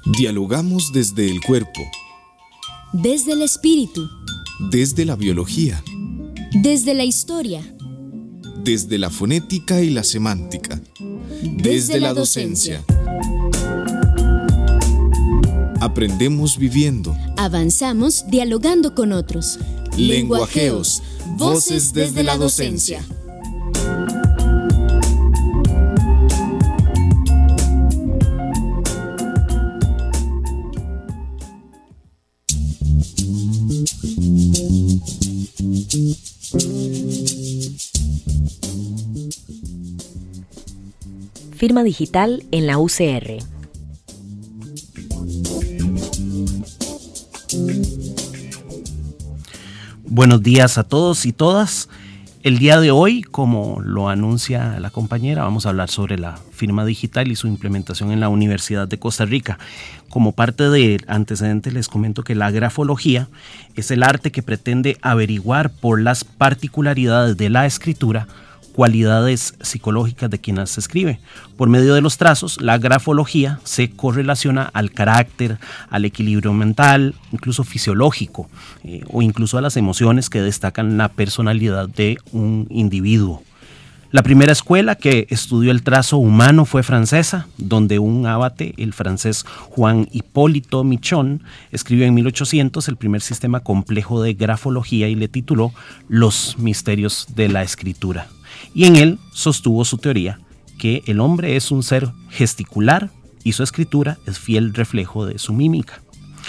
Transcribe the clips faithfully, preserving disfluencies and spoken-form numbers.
Dialogamos desde el cuerpo, desde el espíritu, desde la biología, desde la historia, desde la fonética y la semántica, desde, desde la docencia. Aprendemos viviendo. Avanzamos dialogando con otros. Lenguajeos, voces desde la docencia. Firma digital en la U C R. Buenos días a todos y todas. El día de hoy, como lo anuncia la compañera, vamos a hablar sobre la firma digital y su implementación en la Universidad de Costa Rica. Como parte del antecedente, les comento que la grafología es el arte que pretende averiguar por las particularidades de la escritura cualidades psicológicas de quien las escribe. Por medio de los trazos, la grafología se correlaciona al carácter, al equilibrio mental, incluso fisiológico, eh, o incluso a las emociones que destacan la personalidad de un individuo. La primera escuela que estudió el trazo humano fue francesa, donde un abate, el francés Juan Hipólito Michon, escribió en mil ochocientos el primer sistema complejo de grafología y le tituló Los misterios de la escritura. Y en él sostuvo su teoría que el hombre es un ser gesticular y su escritura es fiel reflejo de su mímica.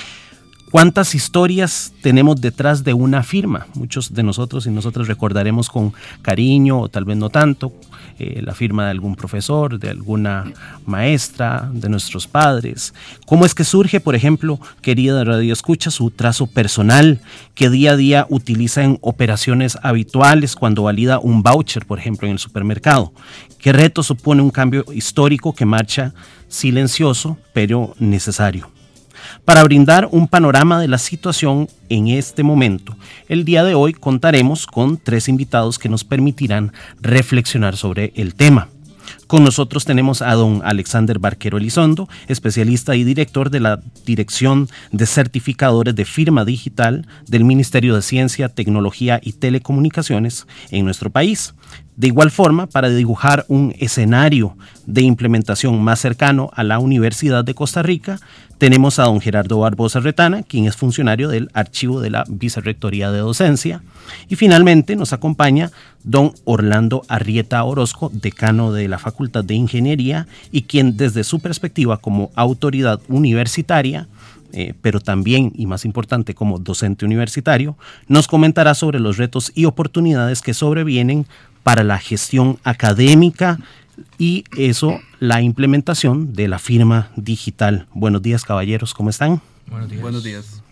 ¿Cuántas historias tenemos detrás de una firma? Muchos de nosotros y nosotras recordaremos con cariño, o tal vez no tanto, eh, la firma de algún profesor, de alguna maestra, de nuestros padres. ¿Cómo es que surge, por ejemplo, querida Radio Escucha, su trazo personal que día a día utiliza en operaciones habituales cuando valida un voucher, por ejemplo, en el supermercado? ¿Qué reto supone un cambio histórico que marcha silencioso pero necesario? Para brindar un panorama de la situación en este momento, el día de hoy contaremos con tres invitados que nos permitirán reflexionar sobre el tema. Con nosotros tenemos a don Alexander Barquero Elizondo, especialista y director de la Dirección de Certificadores de Firma Digital del Ministerio de Ciencia, Tecnología y Telecomunicaciones en nuestro país. De igual forma, para dibujar un escenario de implementación más cercano a la Universidad de Costa Rica, tenemos a don Gerardo Barbosa Retana, quien es funcionario del Archivo de la Vicerrectoría de Docencia. Y finalmente nos acompaña don Orlando Arrieta Orozco, decano de la Facultad de Ingeniería y quien desde su perspectiva como autoridad universitaria, Eh, pero también, y más importante, como docente universitario, nos comentará sobre los retos y oportunidades que sobrevienen para la gestión académica y eso, la implementación de la firma digital. Buenos días, caballeros, ¿cómo están? Buenos días. Buenos días.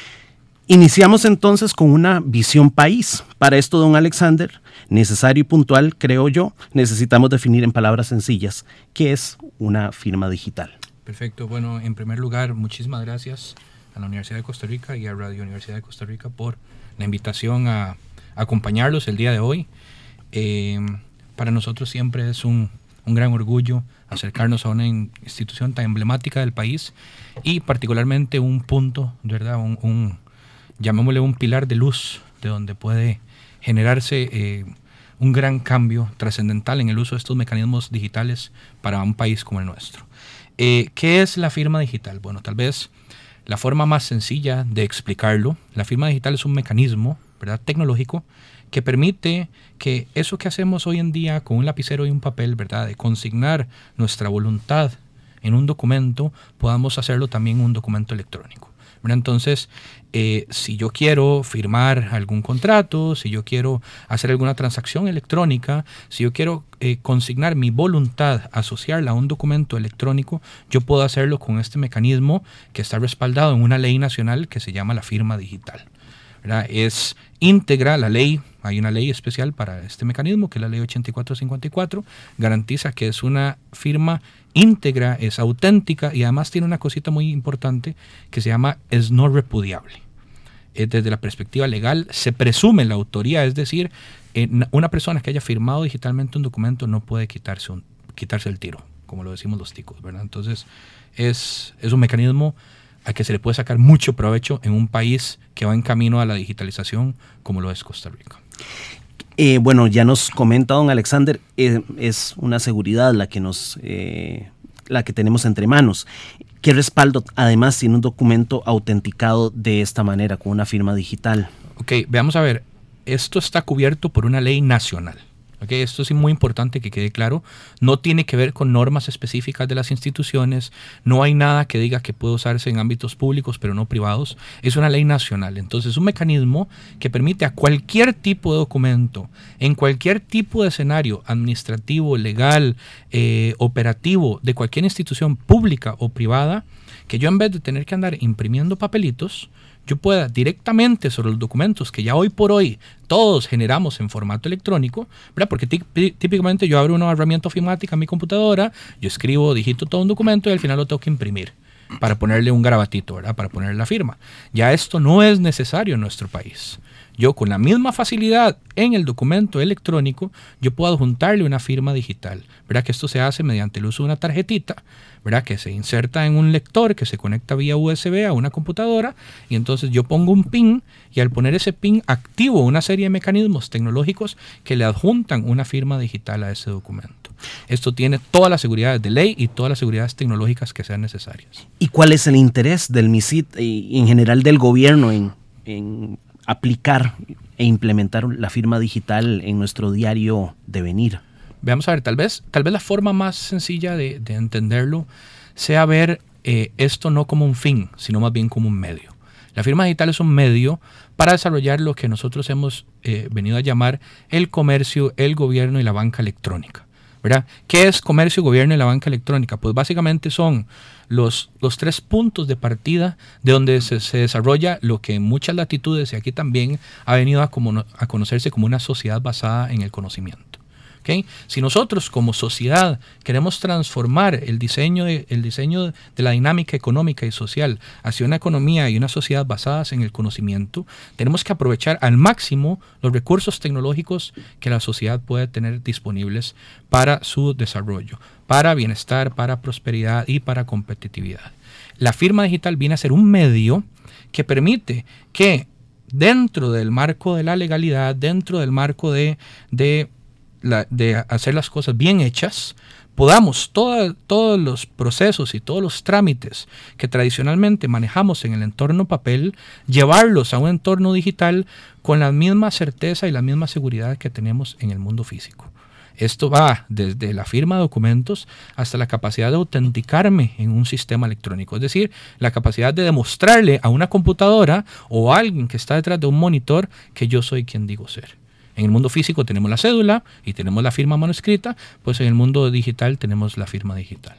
Iniciamos entonces con una visión país. Para esto, don Alexander, necesario y puntual, creo yo, necesitamos definir en palabras sencillas qué es una firma digital. Perfecto. Bueno, en primer lugar, muchísimas gracias a la Universidad de Costa Rica y a Radio Universidad de Costa Rica por la invitación a, a acompañarlos el día de hoy. Eh, para nosotros siempre es un, un gran orgullo acercarnos a una institución tan emblemática del país y particularmente un punto, ¿verdad? Un, un, llamémosle un pilar de luz de donde puede generarse eh, un gran cambio trascendental en el uso de estos mecanismos digitales para un país como el nuestro. Eh, ¿Qué es la firma digital? Bueno, tal vez la forma más sencilla de explicarlo, la firma digital es un mecanismo, ¿verdad?, tecnológico que permite que eso que hacemos hoy en día con un lapicero y un papel, ¿verdad?, de consignar nuestra voluntad en un documento, podamos hacerlo también en un documento electrónico. Entonces, eh, si yo quiero firmar algún contrato, si yo quiero hacer alguna transacción electrónica, si yo quiero eh, consignar mi voluntad, asociarla a un documento electrónico, yo puedo hacerlo con este mecanismo que está respaldado en una ley nacional que se llama la firma digital, ¿verdad? Es íntegra la ley, hay una ley especial para este mecanismo, que es la ley ochenta y cuatro cincuenta y cuatro, garantiza que es una firma íntegra, es auténtica y además tiene una cosita muy importante que se llama es no repudiable. Eh, desde la perspectiva legal se presume la autoría, es decir, eh, una persona que haya firmado digitalmente un documento no puede quitarse, un, quitarse el tiro como lo decimos los ticos, ¿verdad? Entonces, es, es un mecanismo a que se le puede sacar mucho provecho en un país que va en camino a la digitalización como lo es Costa Rica. Eh, bueno, ya nos comenta don Alexander, eh, es una seguridad la que nos, eh, la que tenemos entre manos. ¿Qué respaldo además tiene un documento autenticado de esta manera, con una firma digital? Ok, veamos a ver, esto está cubierto por una ley nacional. Okay, esto es muy importante que quede claro. No tiene que ver con normas específicas de las instituciones. No hay nada que diga que puede usarse en ámbitos públicos pero no privados. Es una ley nacional. Entonces es un mecanismo que permite a cualquier tipo de documento, en cualquier tipo de escenario administrativo, legal, eh, operativo, de cualquier institución pública o privada, que yo en vez de tener que andar imprimiendo papelitos, yo pueda directamente sobre los documentos que ya hoy por hoy todos generamos en formato electrónico, ¿verdad? Porque típicamente yo abro una herramienta ofimática en mi computadora, yo escribo, digito todo un documento y al final lo tengo que imprimir para ponerle un garabatito, ¿verdad? Para ponerle la firma. Ya esto no es necesario en nuestro país. Yo con la misma facilidad en el documento electrónico, yo puedo adjuntarle una firma digital, ¿verdad? Que esto se hace mediante el uso de una tarjetita, ¿verdad? Que se inserta en un lector que se conecta vía U S B a una computadora y entonces yo pongo un pin y al poner ese pin activo una serie de mecanismos tecnológicos que le adjuntan una firma digital a ese documento. Esto tiene todas las seguridades de ley y todas las seguridades tecnológicas que sean necesarias. ¿Y cuál es el interés del MISIT y en general del gobierno en, en aplicar e implementar la firma digital en nuestro diario devenir? Veamos a ver, tal vez, tal vez la forma más sencilla de, de entenderlo sea ver eh, esto no como un fin, sino más bien como un medio. La firma digital es un medio para desarrollar lo que nosotros hemos eh, venido a llamar el comercio, el gobierno y la banca electrónica, ¿verdad? ¿Qué es comercio, gobierno y la banca electrónica? Pues básicamente son los, los tres puntos de partida de donde se, se desarrolla lo que en muchas latitudes y aquí también ha venido a, como, a conocerse como una sociedad basada en el conocimiento. ¿Okay? Si nosotros como sociedad queremos transformar el diseño, de, el diseño de la dinámica económica y social hacia una economía y una sociedad basadas en el conocimiento, tenemos que aprovechar al máximo los recursos tecnológicos que la sociedad puede tener disponibles para su desarrollo, para bienestar, para prosperidad y para competitividad. La firma digital viene a ser un medio que permite que dentro del marco de la legalidad, dentro del marco de... de La, de hacer las cosas bien hechas, podamos toda, todos los procesos y todos los trámites que tradicionalmente manejamos en el entorno papel, llevarlos a un entorno digital con la misma certeza y la misma seguridad que tenemos en el mundo físico. Esto va desde la firma de documentos hasta la capacidad de autenticarme en un sistema electrónico, es decir, la capacidad de demostrarle a una computadora o a alguien que está detrás de un monitor que yo soy quien digo ser. En el mundo físico tenemos la cédula y tenemos la firma manuscrita, pues en el mundo digital tenemos la firma digital.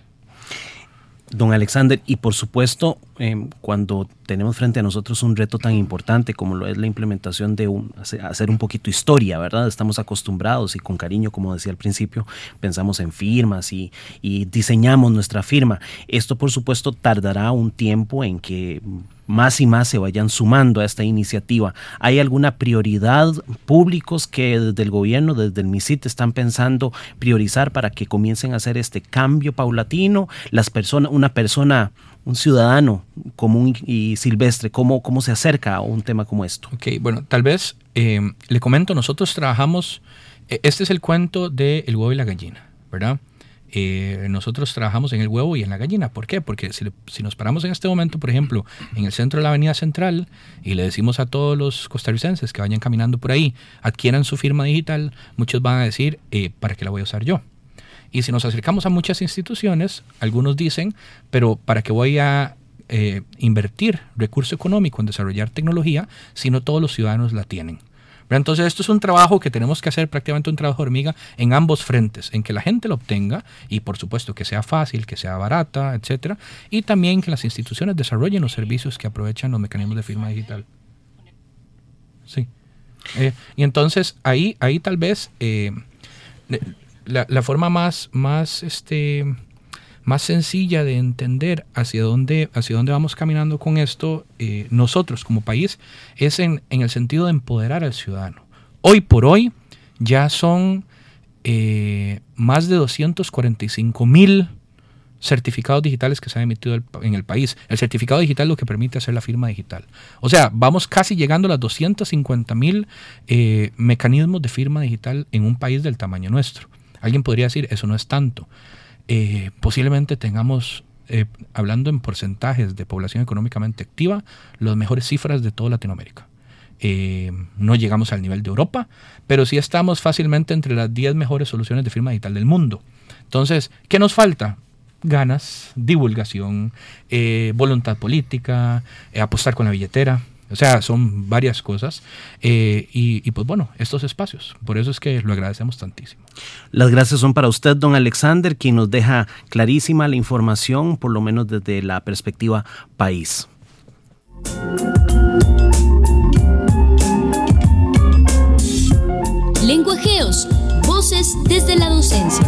Don Alexander, y por supuesto, eh, cuando tenemos frente a nosotros un reto tan importante como lo es la implementación de un, hacer un poquito historia, ¿verdad? Estamos acostumbrados y con cariño, como decía al principio, pensamos en firmas y, y diseñamos nuestra firma. Esto, por supuesto, tardará un tiempo en que más y más se vayan sumando a esta iniciativa. ¿Hay alguna prioridad públicos que desde el gobierno, desde el MISIT están pensando priorizar para que comiencen a hacer este cambio paulatino? Las personas, una persona, un ciudadano común y silvestre, ¿cómo, cómo se acerca a un tema como esto? Ok, bueno, tal vez eh, le comento, nosotros trabajamos, eh, este es el cuento del huevo y la gallina, ¿verdad? Eh, nosotros trabajamos en el huevo y en la gallina. ¿Por qué? Porque si, si nos paramos en este momento, por ejemplo, en el centro de la Avenida Central y le decimos a todos los costarricenses que vayan caminando por ahí, adquieran su firma digital, muchos van a decir, eh, ¿para qué la voy a usar yo? Y si nos acercamos a muchas instituciones, algunos dicen, pero ¿para qué voy a eh, invertir recurso económico en desarrollar tecnología si no todos los ciudadanos la tienen? Entonces esto es un trabajo que tenemos que hacer, prácticamente un trabajo hormiga en ambos frentes, en que la gente lo obtenga y por supuesto que sea fácil, que sea barata, etcétera, y también que las instituciones desarrollen los servicios que aprovechan los mecanismos de firma digital. Sí. Eh, y entonces ahí, ahí tal vez eh, la, la forma más, más este... más sencilla de entender hacia dónde, hacia dónde vamos caminando con esto, eh, nosotros como país, es en, en el sentido de empoderar al ciudadano. Hoy por hoy ya son eh, más de doscientos cuarenta y cinco mil certificados digitales que se han emitido en el país. El certificado digital es lo que permite hacer la firma digital. O sea, vamos casi llegando a las doscientos cincuenta mil eh, mecanismos de firma digital en un país del tamaño nuestro. Alguien podría decir, eso no es tanto. Eh, posiblemente tengamos, eh, hablando en porcentajes de población económicamente activa, las mejores cifras de toda Latinoamérica. Eh, no llegamos al nivel de Europa, pero sí estamos fácilmente entre las diez mejores soluciones de firma digital del mundo. Entonces, ¿qué nos falta? Ganas, divulgación, eh, voluntad política, eh, apostar con la billetera. O sea, son varias cosas. Eh, y, y pues bueno, estos espacios. Por eso es que lo agradecemos tantísimo. Las gracias son para usted, don Alexander, quien nos deja clarísima la información, por lo menos desde la perspectiva país. Lenguajeos, voces desde la docencia.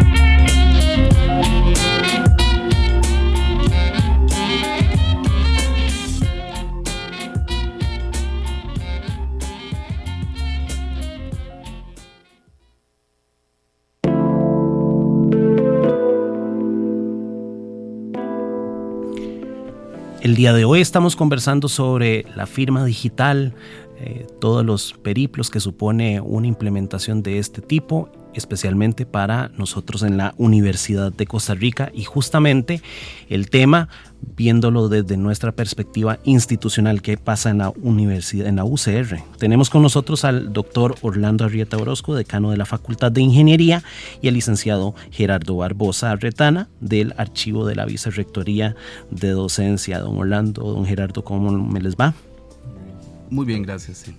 El día de hoy estamos conversando sobre la firma digital, eh, todos los periplos que supone una implementación de este tipo, especialmente para nosotros en la Universidad de Costa Rica, y justamente el tema, viéndolo desde nuestra perspectiva institucional, qué pasa en la universidad, en la U C R. Tenemos con nosotros al doctor Orlando Arrieta Orozco, decano de la Facultad de Ingeniería, y el licenciado Gerardo Barbosa Retana, del Archivo de la Vicerrectoría de Docencia. Don Orlando, don Gerardo, ¿cómo me les va? Muy bien, gracias. Sí.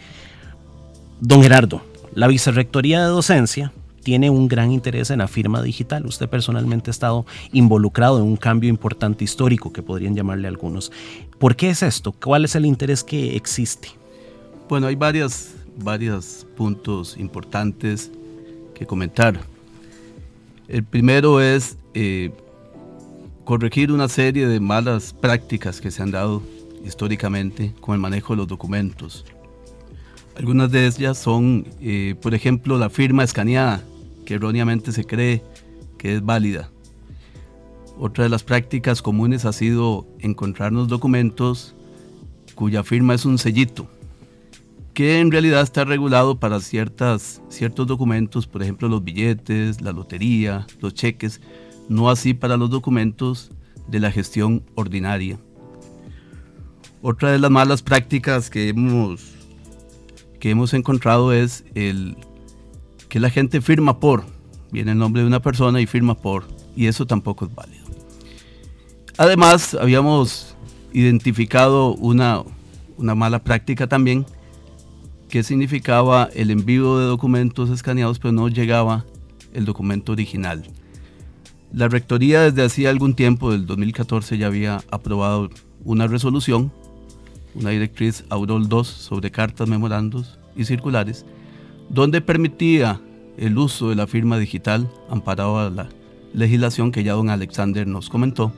Don Gerardo, la Vicerrectoría de Docencia tiene un gran interés en la firma digital. Usted personalmente ha estado involucrado en un cambio importante histórico, que podrían llamarle algunos. ¿Por qué es esto? ¿Cuál es el interés que existe? Bueno, hay varias, varios puntos importantes que comentar. El primero es eh, corregir una serie de malas prácticas que se han dado históricamente con el manejo de los documentos. Algunas de ellas son, eh, por ejemplo, la firma escaneada, que erróneamente se cree que es válida. Otra de las prácticas comunes ha sido encontrarnos documentos cuya firma es un sellito, que en realidad está regulado para ciertas, ciertos documentos, por ejemplo los billetes, la lotería, los cheques, no así para los documentos de la gestión ordinaria. Otra de las malas prácticas que hemos, que hemos encontrado es el que la gente firma por, viene el nombre de una persona y firma por, y eso tampoco es válido. Además, habíamos identificado una, una mala práctica también, que significaba el envío de documentos escaneados, pero no llegaba el documento original. La Rectoría desde hacía algún tiempo, del dos mil catorce, ya había aprobado una resolución, una directriz Aurol dos sobre cartas, memorandos y circulares, donde permitía el uso de la firma digital amparado a la legislación que ya don Alexander nos comentó.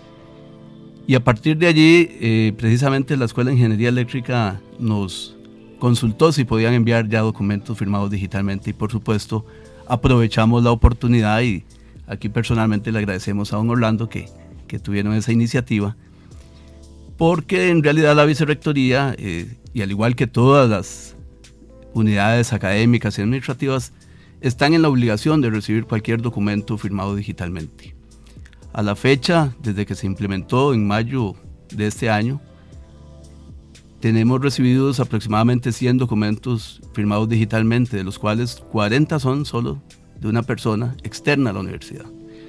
Y a partir de allí, eh, precisamente la Escuela de Ingeniería Eléctrica nos consultó si podían enviar ya documentos firmados digitalmente, y por supuesto aprovechamos la oportunidad, y aquí personalmente le agradecemos a don Orlando que, que tuvieron esa iniciativa, porque en realidad la Vicerrectoría, eh, y al igual que todas las unidades académicas y administrativas, están en la obligación de recibir cualquier documento firmado digitalmente. A la fecha, desde que se implementó en mayo de este año, tenemos recibidos aproximadamente cien documentos firmados digitalmente, de los cuales cuarenta son solo de una persona externa a la universidad.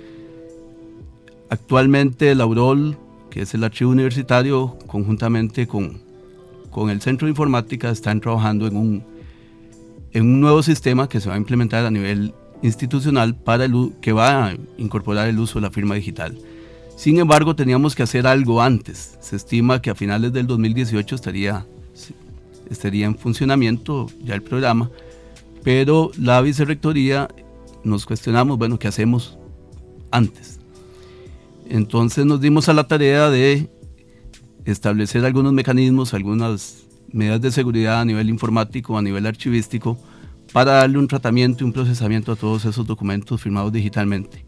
Actualmente el Aurol, que es el archivo universitario, conjuntamente con, con el Centro de Informática, están trabajando en un, en un nuevo sistema que se va a implementar a nivel institucional para el, que va a incorporar el uso de la firma digital. Sin embargo, teníamos que hacer algo antes. Se estima que a finales del dos mil dieciocho estaría, estaría en funcionamiento ya el programa, pero la Vicerrectoría nos cuestionamos, bueno, ¿qué hacemos antes? Entonces nos dimos a la tarea de establecer algunos mecanismos, algunas medidas de seguridad a nivel informático, a nivel archivístico, para darle un tratamiento y un procesamiento a todos esos documentos firmados digitalmente.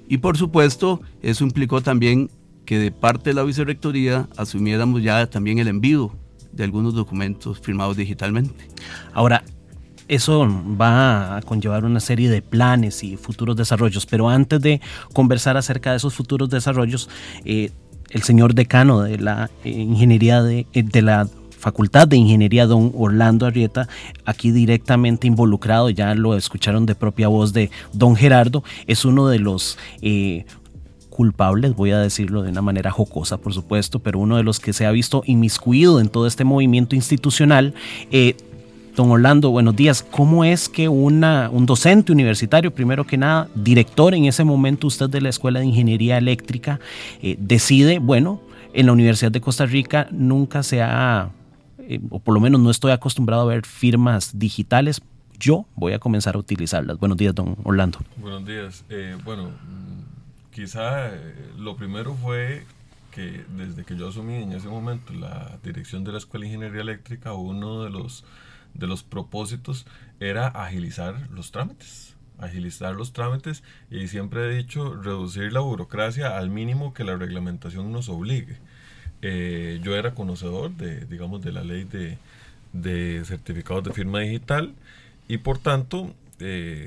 Y por supuesto, eso implicó también que de parte de la vicerrectoría asumiéramos ya también el envío de algunos documentos firmados digitalmente. Ahora, eso va a conllevar una serie de planes y futuros desarrollos, pero antes de conversar acerca de esos futuros desarrollos, eh, el señor decano de la eh, ingeniería de, eh, de la Facultad de Ingeniería, don Orlando Arrieta, aquí directamente involucrado, ya lo escucharon de propia voz de don Gerardo, es uno de los eh, culpables, voy a decirlo de una manera jocosa, por supuesto, pero uno de los que se ha visto inmiscuido en todo este movimiento institucional. Eh, Don Orlando, buenos días. ¿Cómo es que una, un docente universitario, primero que nada, director en ese momento usted de la Escuela de Ingeniería Eléctrica, eh, decide, bueno, en la Universidad de Costa Rica nunca se ha, eh, o por lo menos no estoy acostumbrado a ver firmas digitales, yo voy a comenzar a utilizarlas? Buenos días, don Orlando. Buenos días. Eh, bueno, quizá eh, lo primero fue que desde que yo asumí en ese momento la dirección de la Escuela de Ingeniería Eléctrica, uno de los de los propósitos era agilizar los trámites, agilizar los trámites y siempre he dicho reducir la burocracia al mínimo que la reglamentación nos obligue. Eh, yo era conocedor de, digamos, de la ley de, de certificados de firma digital y por tanto eh,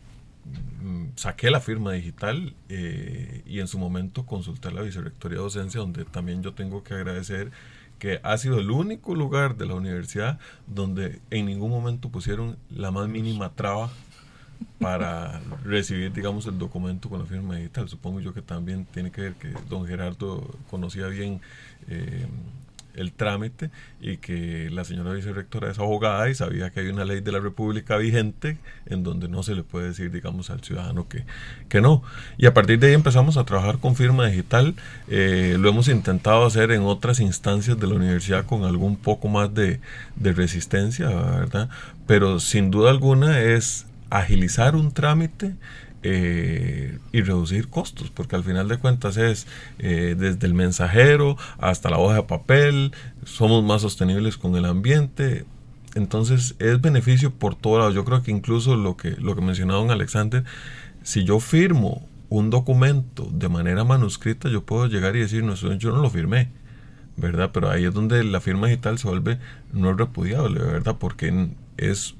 saqué la firma digital eh, y en su momento consulté a la Vicerrectoría de Docencia, donde también yo tengo que agradecer que ha sido el único lugar de la universidad donde en ningún momento pusieron la más mínima traba para recibir, digamos, el documento con la firma digital. Supongo yo que también tiene que ver que don Gerardo conocía bien eh, el trámite y que la señora vicerrectora es abogada y sabía que hay una ley de la República vigente en donde no se le puede decir, digamos, al ciudadano que, que no. Y a partir de ahí empezamos a trabajar con firma digital. Eh, lo hemos intentado hacer en otras instancias de la universidad con algún poco más de, de resistencia, ¿verdad? Pero sin duda alguna es agilizar un trámite Eh, y reducir costos, porque al final de cuentas es eh, desde el mensajero hasta la hoja de papel, somos más sostenibles con el ambiente, entonces es beneficio por todo lado. Yo creo que incluso lo que, lo que mencionaba don Alexander, si yo firmo un documento de manera manuscrita, yo puedo llegar y decir, no, yo no lo firmé, ¿verdad? Pero ahí es donde la firma digital se vuelve no repudiable, ¿verdad? Porque es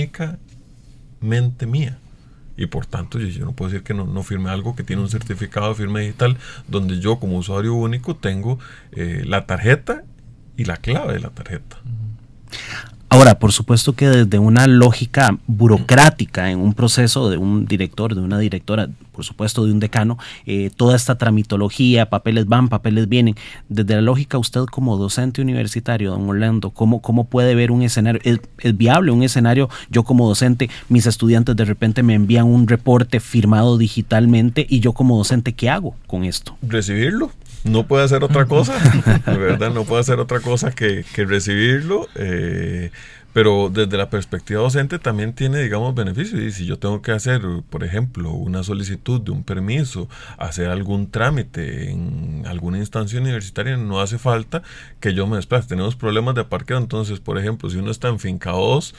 únicamente mía. Y por tanto yo, yo no puedo decir que no, no firme algo que tiene un certificado de firma digital donde yo como usuario único tengo eh, la tarjeta y la clave de la tarjeta. Ahora, por supuesto que desde una lógica burocrática en un proceso de un director, de una directora, por supuesto de un decano, eh, toda esta tramitología, papeles van, papeles vienen. Desde la lógica, usted como docente universitario, don Orlando, ¿cómo, cómo puede ver un escenario? ¿Es, es viable un escenario? Yo como docente, mis estudiantes de repente me envían un reporte firmado digitalmente y yo como docente, ¿qué hago con esto? Recibirlo. No puede hacer otra cosa, de verdad, no puede hacer otra cosa que, que recibirlo, eh, pero desde la perspectiva docente también tiene, digamos, beneficios. Y si yo tengo que hacer, por ejemplo, una solicitud de un permiso, hacer algún trámite en alguna instancia universitaria, no hace falta que yo me desplace. Tenemos problemas de parqueo, entonces, por ejemplo, si uno está en finca dos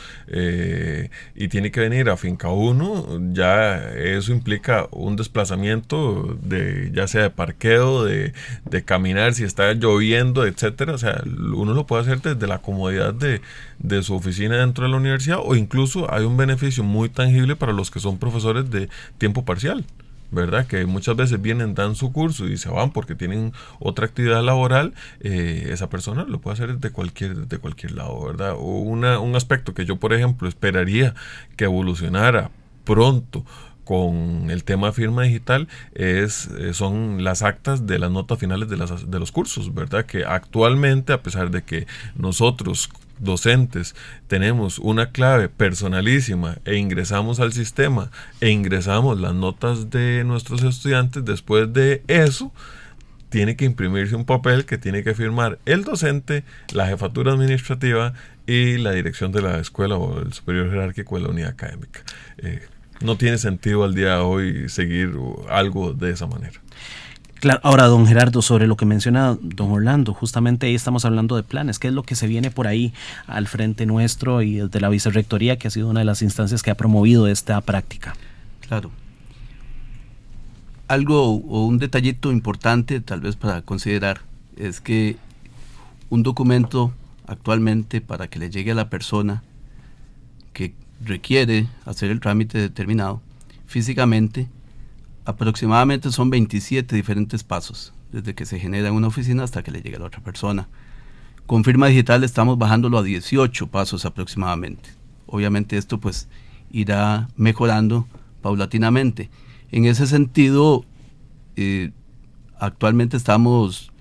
eh, y tiene que venir a finca uno, ya eso implica un desplazamiento de ya sea de parqueo, de, de caminar, si está lloviendo, etcétera. O sea, uno lo puede hacer desde la comodidad de, de su oficina dentro de la universidad, o incluso hay un beneficio muy tangible para los que son profesores de tiempo parcial, ¿verdad? Que muchas veces vienen, dan su curso y se van porque tienen otra actividad laboral. Eh, esa persona lo puede hacer de cualquier, de cualquier lado, ¿verdad? O una, un aspecto que yo, por ejemplo, esperaría que evolucionara pronto con el tema de firma digital es, son las actas de las notas finales de, las, de los cursos, ¿verdad? Que actualmente, a pesar de que nosotros docentes tenemos una clave personalísima e ingresamos al sistema e ingresamos las notas de nuestros estudiantes, después de eso tiene que imprimirse un papel que tiene que firmar el docente, la jefatura administrativa y la dirección de la escuela o el superior jerárquico de la unidad académica. Eh, no tiene sentido al día de hoy seguir algo de esa manera. Claro, ahora don Gerardo, sobre lo que menciona don Orlando, justamente ahí estamos hablando de planes. ¿Qué es lo que se viene por ahí al frente nuestro y desde la vicerrectoría, que ha sido una de las instancias que ha promovido esta práctica? Claro. algo o un detallito importante tal vez para considerar es que un documento actualmente para que le llegue a la persona que requiere hacer el trámite determinado físicamente, aproximadamente son veintisiete diferentes pasos, desde que se genera en una oficina hasta que le llegue a la otra persona. Con firma digital estamos bajándolo a dieciocho pasos aproximadamente. Obviamente esto pues irá mejorando paulatinamente. En ese sentido, eh, actualmente estamos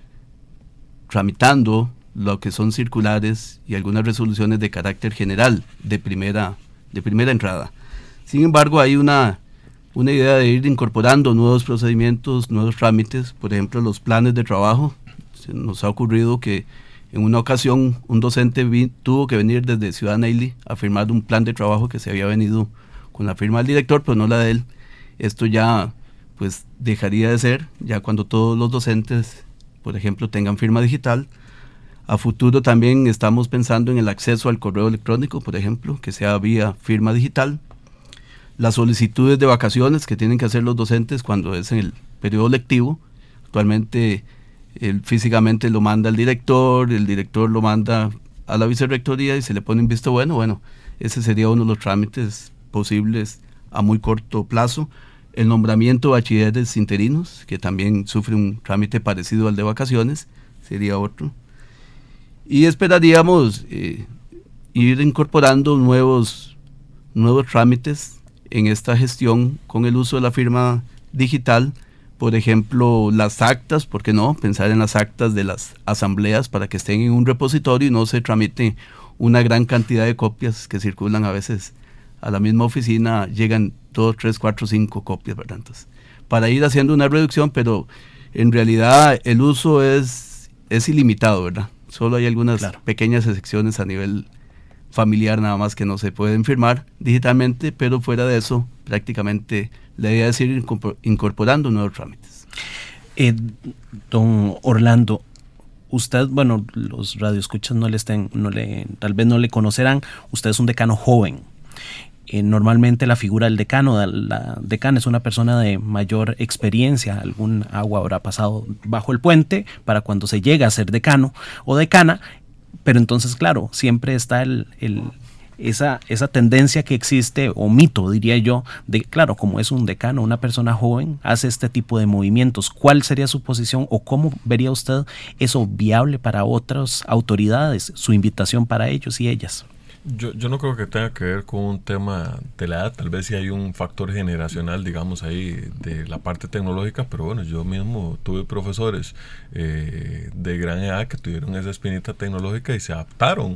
tramitando lo que son circulares y algunas resoluciones de carácter general de primera, de primera entrada. Sin embargo, hay una, una idea de ir incorporando nuevos procedimientos, nuevos trámites, por ejemplo, los planes de trabajo. Se nos ha ocurrido que en una ocasión un docente vi, tuvo que venir desde Ciudad Neyli a firmar un plan de trabajo que se había venido con la firma del director, pero no la de él. Esto ya pues dejaría de ser, ya cuando todos los docentes, por ejemplo, tengan firma digital. A futuro también estamos pensando en el acceso al correo electrónico, por ejemplo, que sea vía firma digital. Las solicitudes de vacaciones que tienen que hacer los docentes cuando es en el periodo lectivo, actualmente el, físicamente lo manda el director, el director lo manda a la vicerrectoría y se le pone un visto bueno. Bueno, ese sería uno de los trámites posibles a muy corto plazo. El nombramiento de bachilleres interinos, que también sufre un trámite parecido al de vacaciones, sería otro. Y esperaríamos eh, ir incorporando nuevos, nuevos trámites en esta gestión con el uso de la firma digital. Por ejemplo, las actas, ¿por qué no? Pensar en las actas de las asambleas para que estén en un repositorio y no se tramite una gran cantidad de copias que circulan a veces a la misma oficina, llegan dos, tres, cuatro, cinco copias, ¿verdad? Entonces, para ir haciendo una reducción, pero en realidad el uso es, es ilimitado, ¿verdad? Solo hay algunas claro. pequeñas excepciones a nivel familiar nada más que no se pueden firmar digitalmente, pero fuera de eso, prácticamente la idea es ir incorporando nuevos trámites. Eh, don Orlando, usted, bueno, los radioescuchas no le estén, no le, tal vez no le conocerán, usted es un decano joven. Eh, normalmente la figura del decano, de la decana es una persona de mayor experiencia, algún agua habrá pasado bajo el puente para cuando se llega a ser decano o decana, pero entonces claro, siempre está el, el, esa, esa tendencia que existe, o mito diría yo, de claro, como es un decano, una persona joven, hace este tipo de movimientos. ¿Cuál sería su posición o cómo vería usted eso viable para otras autoridades, su invitación para ellos y ellas? Yo, yo no creo que tenga que ver con un tema de la edad, tal vez sí hay un factor generacional, digamos, ahí de la parte tecnológica, pero bueno, yo mismo tuve profesores eh, de gran edad que tuvieron esa espinita tecnológica y se adaptaron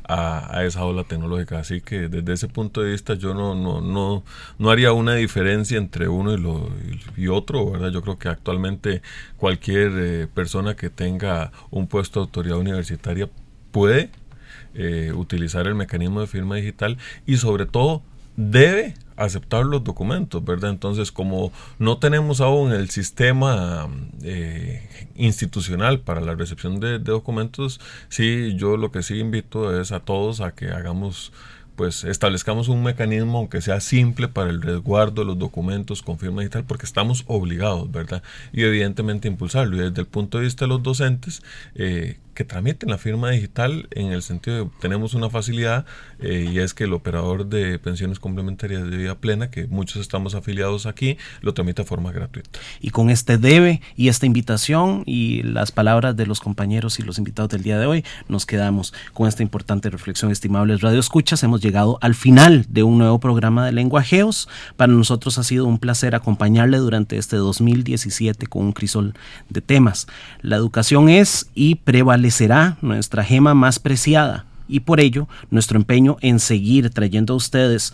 a, a esa ola tecnológica, así que desde ese punto de vista yo no, no, no, no haría una diferencia entre uno y, lo, y otro, ¿verdad? Yo creo que actualmente cualquier eh, persona que tenga un puesto de autoridad universitaria puede Eh, utilizar el mecanismo de firma digital y sobre todo debe aceptar los documentos, ¿verdad? Entonces, como no tenemos aún el sistema eh, institucional para la recepción de, de documentos, sí, yo lo que sí invito es a todos a que hagamos, pues establezcamos un mecanismo, aunque sea simple, para el resguardo de los documentos con firma digital, porque estamos obligados, ¿verdad? Y evidentemente impulsarlo. Y desde el punto de vista de los docentes, eh, que tramiten la firma digital en el sentido de tenemos una facilidad eh, y es que el operador de pensiones complementarias de vida plena, que muchos estamos afiliados aquí, lo tramita de forma gratuita. Y con este debe y esta invitación y las palabras de los compañeros y los invitados del día de hoy, nos quedamos con esta importante reflexión, estimables radioescuchas. Hemos llegado al final de un nuevo programa de Lenguajeos. Para nosotros ha sido un placer acompañarle durante este dos mil diecisiete con un crisol de temas. La educación es y prevalecerá nuestra gema más preciada, y por ello nuestro empeño en seguir trayendo a ustedes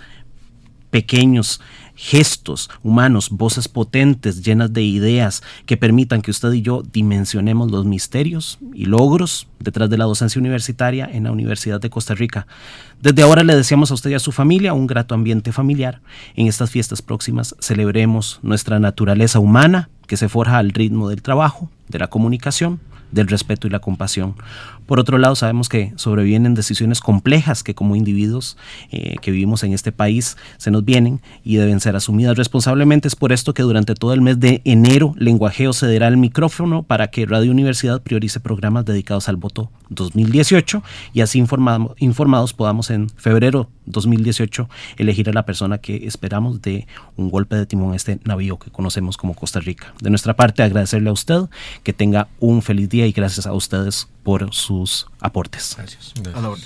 pequeños gestos humanos, voces potentes llenas de ideas que permitan que usted y yo dimensionemos los misterios y logros detrás de la docencia universitaria en la Universidad de Costa Rica. Desde ahora le deseamos a usted y a su familia un grato ambiente familiar. En estas fiestas próximas celebremos nuestra naturaleza humana que se forja al ritmo del trabajo, de la comunicación, del respeto y la compasión. Por otro lado, sabemos que sobrevienen decisiones complejas que como individuos eh, que vivimos en este país se nos vienen y deben ser asumidas responsablemente. Es por esto que durante todo el mes de enero Lenguajeo cederá el micrófono para que Radio Universidad priorice programas dedicados al voto dos mil dieciocho y así informados, informados podamos en febrero dos mil dieciocho elegir a la persona que esperamos de un golpe de timón a este navío que conocemos como Costa Rica. De nuestra parte, agradecerle a usted, que tenga un feliz día y gracias a ustedes por sus aportes. Gracias. A la orden.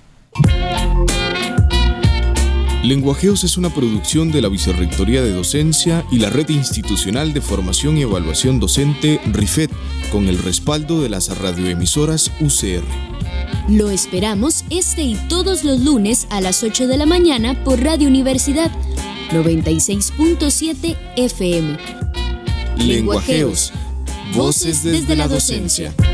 Lenguajeos es una producción de la Vicerrectoría de Docencia y la Red Institucional de Formación y Evaluación Docente RIFED, con el respaldo de las radioemisoras U C R. Lo esperamos este y todos los lunes a las ocho de la mañana por Radio Universidad noventa y seis punto siete F M. Lenguajeos, voces desde la docencia.